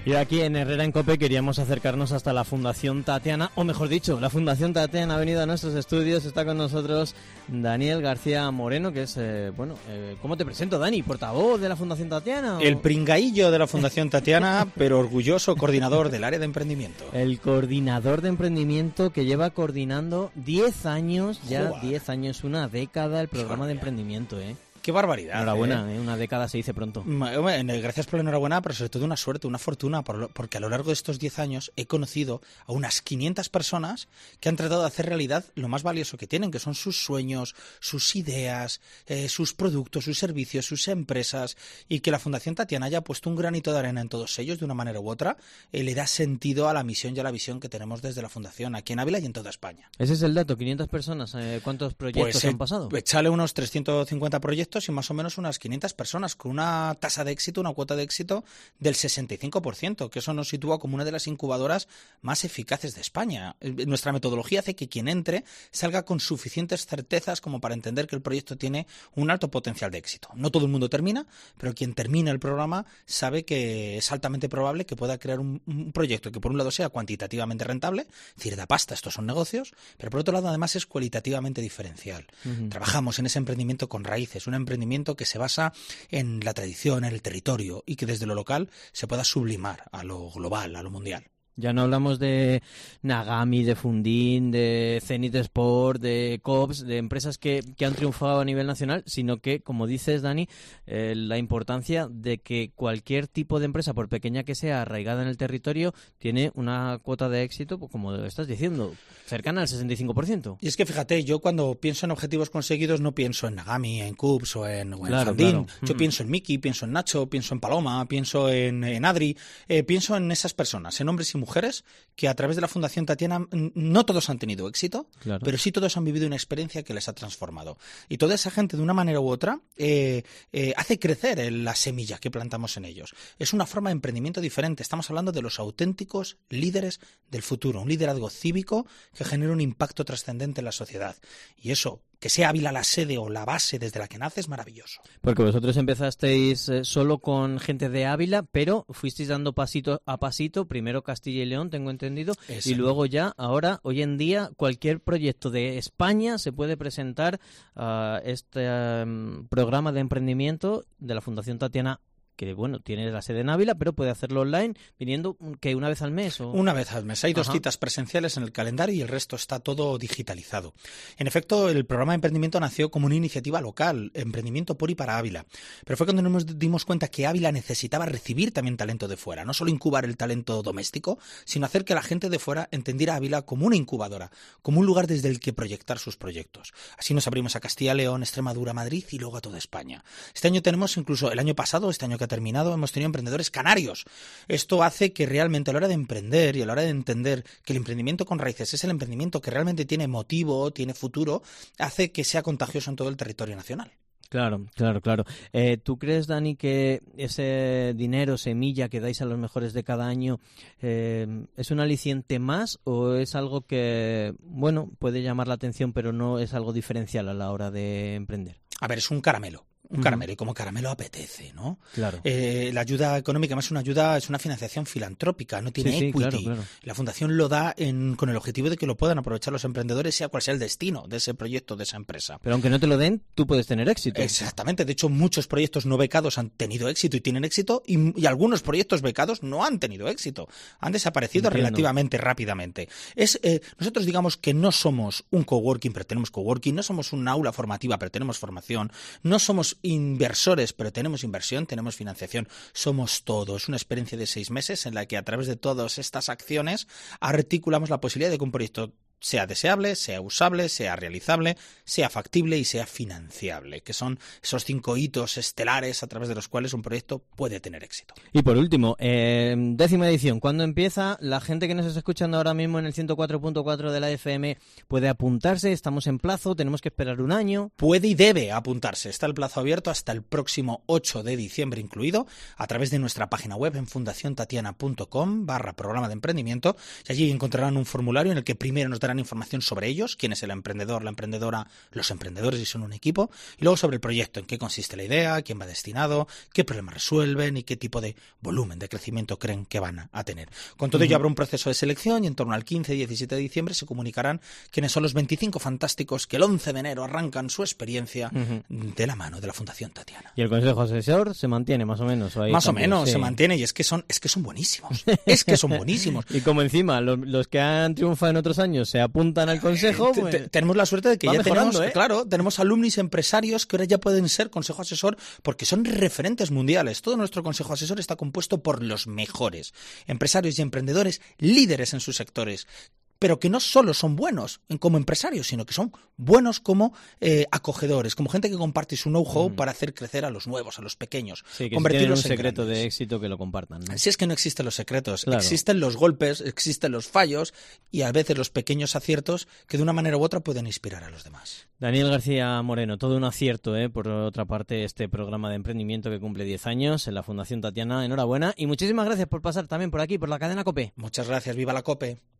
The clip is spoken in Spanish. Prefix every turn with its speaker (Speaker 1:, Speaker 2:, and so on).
Speaker 1: Y aquí en Herrera en COPE queríamos acercarnos hasta la Fundación Tatiana, o mejor dicho, la Fundación Tatiana ha venido a nuestros estudios. Está con nosotros Daniel García Moreno, que es, ¿cómo te presento, Dani? ¿Portavoz de la Fundación Tatiana?
Speaker 2: El pringaillo de la Fundación Tatiana, pero orgulloso coordinador del área de emprendimiento.
Speaker 1: El coordinador de emprendimiento que lleva coordinando 10 años, ya
Speaker 2: ¡Joder!
Speaker 1: 10 años, una década, el programa de emprendimiento, ¿eh?
Speaker 2: ¡Qué barbaridad!
Speaker 1: Enhorabuena, una década se dice pronto.
Speaker 2: Gracias por la enhorabuena, pero sobre todo una suerte, una fortuna, porque a lo largo de estos 10 años he conocido a unas 500 personas que han tratado de hacer realidad lo más valioso que tienen, que son sus sueños, sus ideas, sus productos, sus servicios, sus empresas, y que la Fundación Tatiana haya puesto un granito de arena en todos ellos de una manera u otra, le da sentido a la misión y a la visión que tenemos desde la Fundación aquí en Ávila y en toda España.
Speaker 1: Ese es el dato, 500 personas. ¿Cuántos proyectos han pasado?
Speaker 2: Échale unos 350 proyectos y más o menos unas 500 personas con una tasa de éxito, una cuota de éxito del 65%, que eso nos sitúa como una de las incubadoras más eficaces de España. Nuestra metodología hace que quien entre salga con suficientes certezas como para entender que el proyecto tiene un alto potencial de éxito. No todo el mundo termina, pero quien termina el programa sabe que es altamente probable que pueda crear un proyecto que por un lado sea cuantitativamente rentable, es decir, da pasta, estos son negocios, pero por otro lado además es cualitativamente diferencial. Trabajamos en ese emprendimiento con raíces, un emprendimiento que se basa en la tradición, en el territorio, y que desde lo local se pueda sublimar a lo global, a lo mundial.
Speaker 1: Ya no hablamos de Nagami, de Fundin, de Zenith Sport, de Cops, de empresas que han triunfado a nivel nacional, sino que, como dices, Dani, la importancia de que cualquier tipo de empresa, por pequeña que sea, arraigada en el territorio, tiene una cuota de éxito, pues, como estás diciendo, cercana al 65%.
Speaker 2: Y es que fíjate, yo cuando pienso en objetivos conseguidos no pienso en Nagami, en Cops o en Fundin.
Speaker 1: Claro.
Speaker 2: Yo pienso en Miki, pienso en Nacho, pienso en Paloma, pienso en Adri, pienso en esas personas, en hombres y mujeres que a través de la Fundación Tatiana no todos han tenido éxito, pero sí todos han vivido una experiencia que les ha transformado. Y toda esa gente, de una manera u otra, hace crecer la semilla que plantamos en ellos. Es una forma de emprendimiento diferente. Estamos hablando de los auténticos líderes del futuro, un liderazgo cívico que genera un impacto trascendente en la sociedad. Y eso, que sea Ávila la sede o la base desde la que nace, es maravilloso.
Speaker 1: Porque vosotros empezasteis solo con gente de Ávila, pero fuisteis dando pasito a pasito, primero Castilla y León, tengo entendido, y luego ya, ahora, hoy en día, cualquier proyecto de España se puede presentar a este programa de emprendimiento de la Fundación Tatiana, que bueno, tiene la sede en Ávila, pero puede hacerlo online, viniendo que una vez al mes.
Speaker 2: Una vez al mes. Hay 2 citas presenciales en el calendario y el resto está todo digitalizado. En efecto, el programa de emprendimiento nació como una iniciativa local, emprendimiento por y para Ávila. Pero fue cuando nos dimos cuenta que Ávila necesitaba recibir también talento de fuera, no solo incubar el talento doméstico, sino hacer que la gente de fuera entendiera a Ávila como una incubadora, como un lugar desde el que proyectar sus proyectos. Así nos abrimos a Castilla, León, Extremadura, Madrid y luego a toda España. Este año tenemos incluso, el año pasado, este año que ha terminado, hemos tenido emprendedores canarios. Esto hace que realmente a la hora de emprender y a la hora de entender que el emprendimiento con raíces es el emprendimiento que realmente tiene motivo, tiene futuro, hace que sea contagioso en todo el territorio nacional.
Speaker 1: Claro. ¿Tú crees, Dani, que ese dinero, semilla que dais a los mejores de cada año es un aliciente más o es algo que, bueno, puede llamar la atención pero no es algo diferencial a la hora de emprender?
Speaker 2: A ver, es un caramelo. Un caramelo, y como caramelo apetece, ¿no?
Speaker 1: Claro.
Speaker 2: La ayuda económica más es una financiación filantrópica, no tiene equity.
Speaker 1: Claro.
Speaker 2: La Fundación lo da con el objetivo de que lo puedan aprovechar los emprendedores, sea cual sea el destino de ese proyecto, de esa empresa.
Speaker 1: Pero aunque no te lo den, tú puedes tener éxito.
Speaker 2: Exactamente. De hecho, muchos proyectos no becados han tenido éxito y tienen éxito, y algunos proyectos becados no han tenido éxito. Han desaparecido relativamente rápidamente. Nosotros digamos que no somos un coworking, pero tenemos coworking, no somos un aula formativa, pero tenemos formación, no somos inversores, pero tenemos inversión, tenemos financiación, somos todo. Es una experiencia de 6 meses en la que a través de todas estas acciones articulamos la posibilidad de que un proyecto sea deseable, sea usable, sea realizable, sea factible y sea financiable, que son esos 5 hitos estelares a través de los cuales un proyecto puede tener éxito.
Speaker 1: Y por último, 10ª edición, ¿cuándo empieza? La gente que nos está escuchando ahora mismo en el 104.4 de la FM puede apuntarse, estamos en plazo, tenemos que esperar un año.
Speaker 2: Puede y debe apuntarse, está el plazo abierto hasta el próximo 8 de diciembre incluido, a través de nuestra página web en fundaciontatiana.com/programa de emprendimiento, y allí encontrarán un formulario en el que primero nos darán darán información sobre ellos, quién es el emprendedor, la emprendedora, los emprendedores si son un equipo, y luego sobre el proyecto, en qué consiste la idea, quién va destinado, qué problemas resuelven y qué tipo de volumen de crecimiento creen que van a tener. Con todo ello habrá un proceso de selección y en torno al 15-17 de diciembre se comunicarán quiénes son los 25 fantásticos que el 11 de enero arrancan su experiencia de la mano de la Fundación Tatiana.
Speaker 1: ¿Y el Consejo Asesor se mantiene más o menos?
Speaker 2: Más o menos, se mantiene, y es que son buenísimos. Es que son buenísimos.
Speaker 1: Y como encima los que han triunfado en otros años se apuntan al Consejo, pues
Speaker 2: tenemos la suerte de que ya tenemos,
Speaker 1: ¿eh?
Speaker 2: Claro, tenemos alumnis empresarios que ahora ya pueden ser Consejo Asesor porque son referentes mundiales. Todo nuestro Consejo Asesor está compuesto por los mejores empresarios y emprendedores líderes en sus sectores, pero que no solo son buenos como empresarios, sino que son buenos como acogedores, como gente que comparte su know-how para hacer crecer a los nuevos, a los pequeños.
Speaker 1: Sí, que
Speaker 2: convertirlos
Speaker 1: si tienen un secreto
Speaker 2: grandes.
Speaker 1: de éxito que lo compartan, ¿no?
Speaker 2: Si es que no existen los secretos,
Speaker 1: claro.
Speaker 2: Existen los golpes, existen los fallos y a veces los pequeños aciertos que de una manera u otra pueden inspirar a los demás.
Speaker 1: Daniel García Moreno, todo un acierto, por otra parte, este programa de emprendimiento que cumple 10 años en la Fundación Tatiana. Enhorabuena y muchísimas gracias por pasar también por aquí, por la cadena COPE.
Speaker 2: Muchas gracias, viva la COPE.